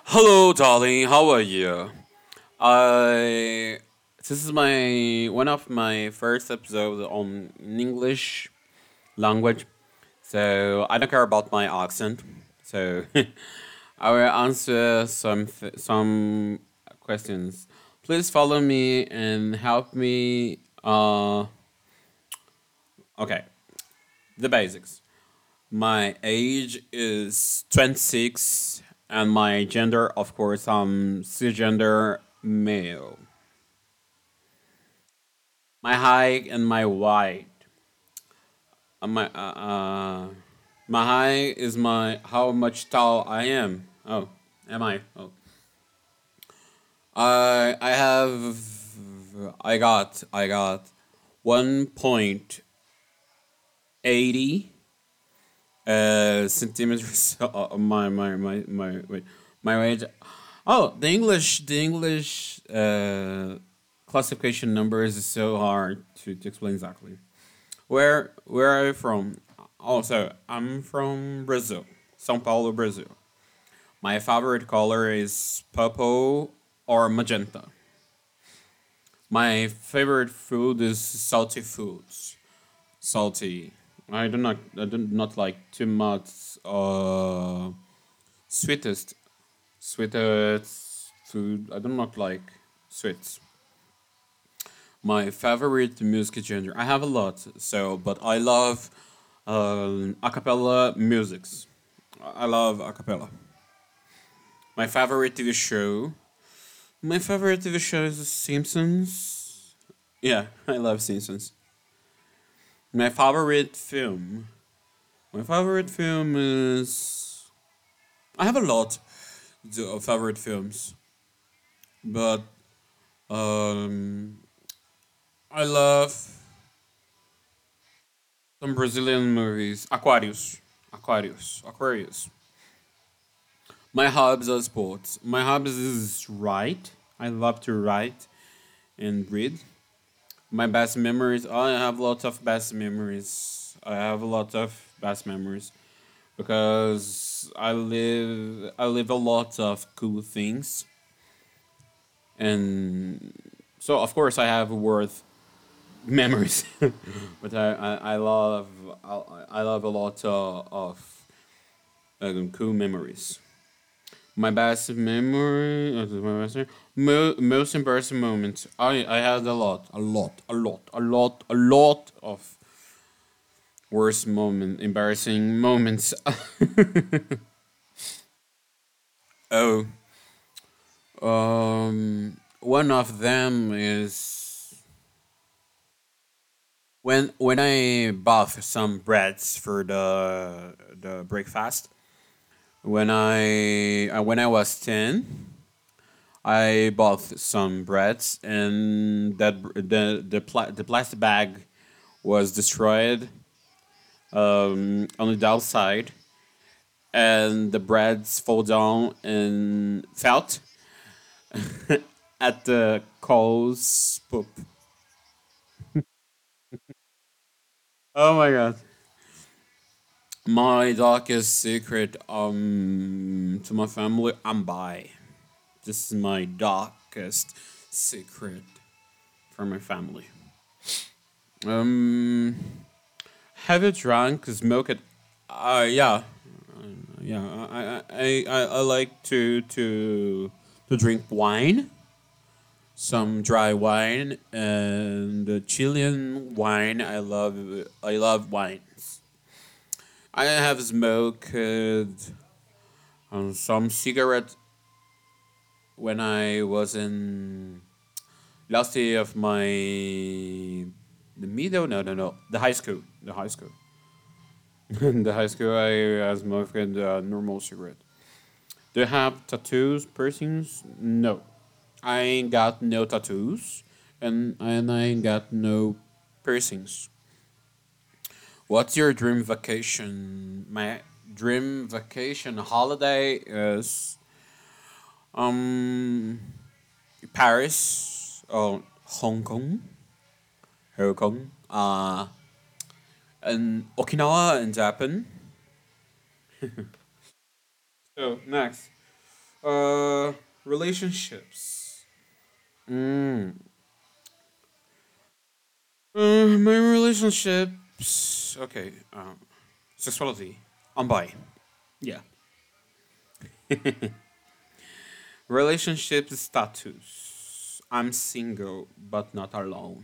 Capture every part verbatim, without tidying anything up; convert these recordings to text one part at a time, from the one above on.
Hello, darling. How are you? I This is my one of my first episodes on English language, so I don't care about my accent. So I will answer some th- some questions. Please follow me and help me. Uh, okay, the basics. My age is twenty-six, and my gender, of course, I'm cisgender male. My height and my weight. Uh, my uh, uh, my height is my how much tall I am. Oh, am I? Oh, I I have I got I got one point eighty uh centimeters. Uh, my my my my wait my weight. Oh, the English the English uh classification number is so hard to, to explain exactly. Where where are you from? Also, I'm from Brazil, São Paulo, Brazil. My favorite color is purple or magenta. My favorite food is salty foods. Salty. I do not I do not like too much uh sweetest sweetest food. I do not like sweets. My favorite music genre. I have a lot, so but I love um, a cappella musics. I love a cappella. My favorite T V show. My favorite T V show is The Simpsons. Yeah, I love Simpsons. My favorite film. My favorite film is. I have a lot of favorite films, but um, I love some Brazilian movies. Aquarius. Aquarius. Aquarius. My hobbies are sports. My hobbies is write. I love to write and read. My best memories. I have lots of best memories. I have a lot of best memories because I live. I live a lot of cool things, and so of course I have worth memories. but I, I, I love I, I love a lot uh, of um, cool memories. My best memory, uh, my best memory- mo- most embarrassing moments. I I had a lot, a lot, a lot, a lot, a lot of worst moment, embarrassing moments. oh, um, one of them is when when I bought some breads for the the breakfast. When I uh, when I was ten, I bought some breads, and that br- the the pla- the plastic bag was destroyed um, on the downside, and the breads fall down and felt at the cows poop. Oh my god! My darkest secret um to my family, I'm bi. This is my darkest secret for my family. Um, have you drunk, smoked? Uh, yeah, yeah. I, I, I, I like to to to drink wine, some dry wine, and the Chilean wine. I love I love wines. I have smoked um, some cigarette when I was in last year of my the middle. No, no, no. The high school. The high school. In the high school, I uh, smoked a normal cigarette. Do you have tattoos, piercings? No. I ain't got no tattoos, and and I ain't got no piercings. What's your dream vacation? My dream vacation holiday is um Paris or Hong Kong, Hong Kong, uh, and Okinawa in Japan. So next. Uh, relationships. Mm. Uh, my relationships. Okay. Um, sexuality. I'm bi. Yeah. Relationship status. I'm single, but not alone.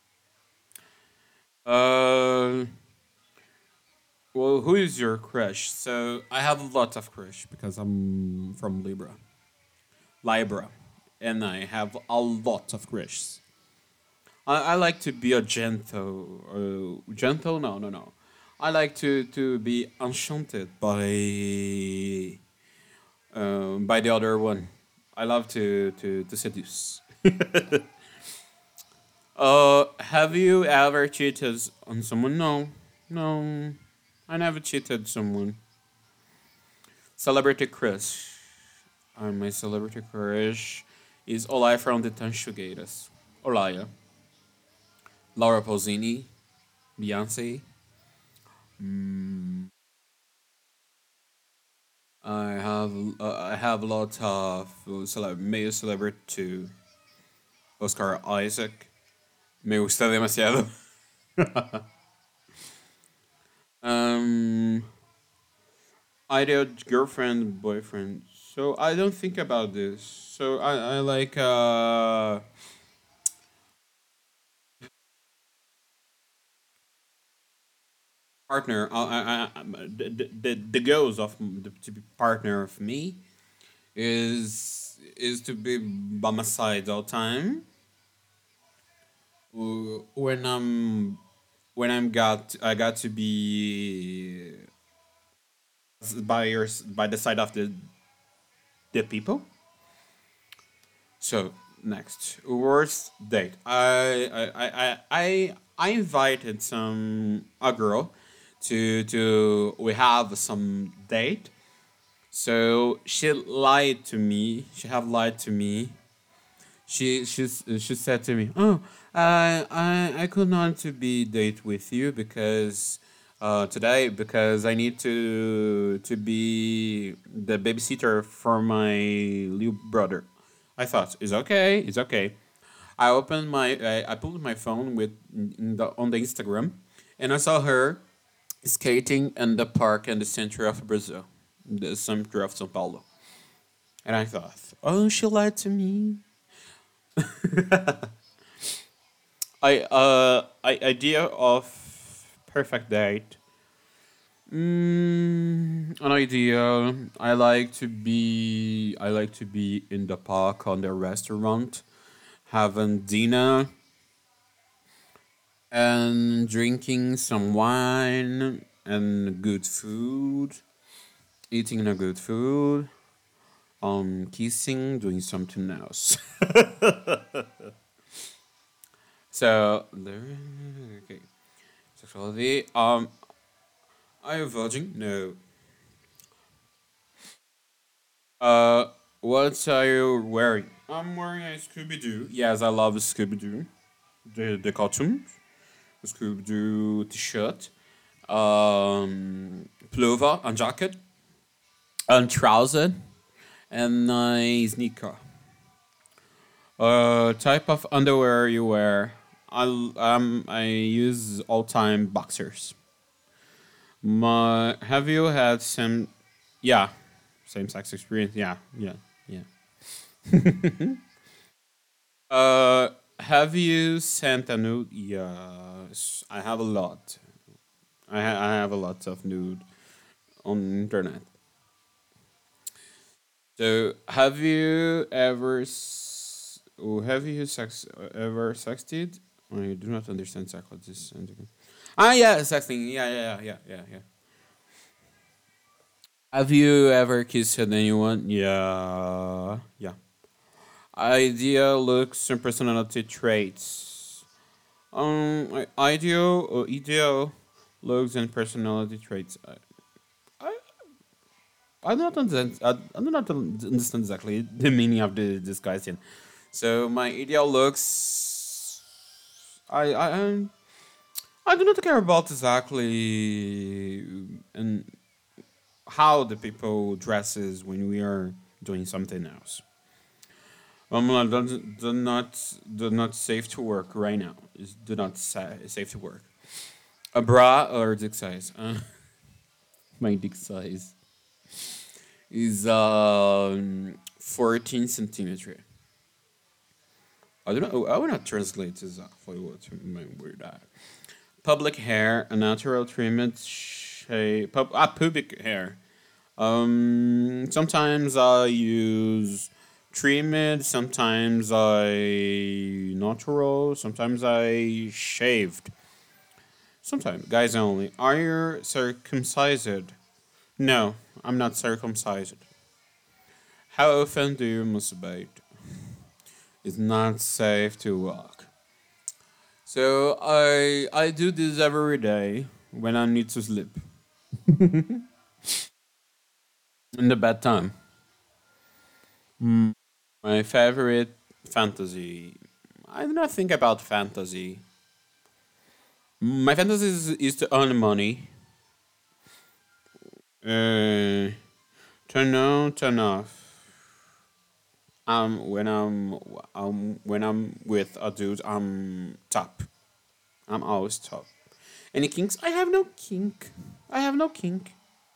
Uh, well, who is your crush? So I have a lot of crush because I'm from Libra, Libra, and I have a lot of crushes. I, I like to be a gentle, uh, gentle. No, no, no. I like to to be enchanted by um, by the other one. I love to to to seduce. Uh, have you ever cheated on someone? No, no, I never cheated someone. Celebrity crush. And my celebrity crush is Olaya from the Tanchugueiras. Olaya. Laura Pausini. Beyonce. I have uh, I have a lot of uh, cele- male celebrity too. Oscar Isaac. Me gusta demasiado. Um, ideal girlfriend, boyfriend. So I don't think about this. So I, I like uh partner. I, I, I, the, the the goals of m- the, to be partner of me is is to be by my side all time. Uh, When I'm when I'm got I got to be by your s- by the side of the the people. So next, worst date. I I I I I I invited some a girl to to we have some date. So she lied to me. She have lied to me. She she's she said to me, "Oh, I I I could not to be date with you because uh today because I need to to be the babysitter for my little brother." I thought it's okay, it's okay. I opened my I, I pulled my phone with in the, on the Instagram, and I saw her skating in the park in the center of Brazil, the center of São Paulo. And I thought, oh, she lied to me. I uh I idea of perfect date. Mm, an idea. I like to be. I like to be in the park on the restaurant, having dinner and drinking some wine and good food, eating a good food, um, kissing, doing something else. So there. Okay. Sexuality. Um, are you a virgin? No. Uh, what are you wearing? I'm wearing a Scooby Doo. Yes, I love Scooby Doo. The the cartoon, Scooby Doo t-shirt, um, pullover and jacket, and trouser, and a sneaker. Uh, type of underwear you wear? I um I use all time boxers. My have you had some? Yeah, same sex experience. Yeah, yeah, yeah. Uh, have you sent a nude? Yes, I have a lot. I, ha- I have a lot of nude on the internet. So, have you ever s- oh, have you sex ever sexted? I do not understand psychologist. Ah, yeah, sexting. Yeah, yeah, yeah, yeah, yeah. Have you ever kissed anyone? Yeah, yeah. Idea, looks, and personality traits. Um, I- ideal or ideal looks and personality traits. I, I, I don't understand. I, I do not understand exactly the meaning of the, this question. So my ideal looks. I I I'm- I do not care about exactly and how the people dresses when we are doing something else. Um, uh, do, do not do not save to work right now. Is do not sa- save to work. A bra or dick size? Uh, my dick size is um fourteen centimeter. I don't know. I will not translate this exactly what my word are. Public hair, a natural trimmed shape. Pub, ah, pubic hair. Um, sometimes I use trimmed. Sometimes I natural. Sometimes I shaved. Sometimes guys only. Are you circumcised? No, I'm not circumcised. How often do you masturbate? It's not safe to walk. So I I do this every day when I need to sleep in the bedtime. My favorite fantasy. I do not think about fantasy. My fantasy is, is to earn money. Uh, turn on, turn off. Um, when I'm um when I'm with a dude, I'm top. I'm always top. Any kinks? I have no kink. I have no kink.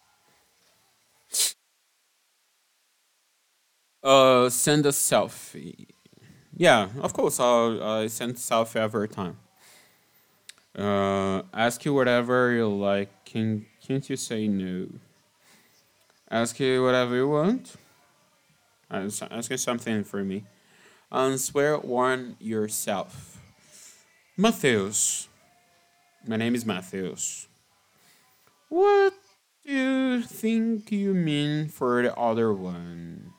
Uh, send a selfie. Yeah, of course. I'll I send selfie every time. Uh, ask you whatever you like. Can can't you say no? Ask you whatever you want. Ask, ask you something for me. And swear warn yourself. Matheus. My name is Matheus. What do you think you mean for the other one?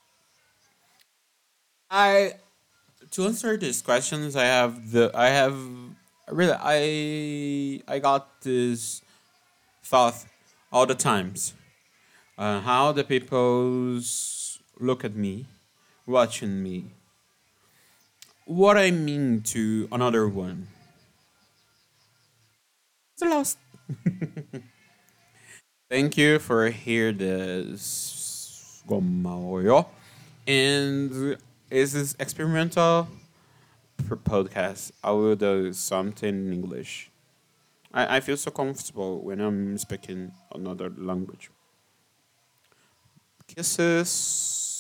I to answer these questions, I have the I have really I I got this thought all the times. Uh, how the people look at me, watching me. What I mean to another one. It's a lost. Thank you for hear this. Gomaoyo. And is this experimental for podcast? I will do something in English. I, I feel so comfortable when I'm speaking another language. Kisses.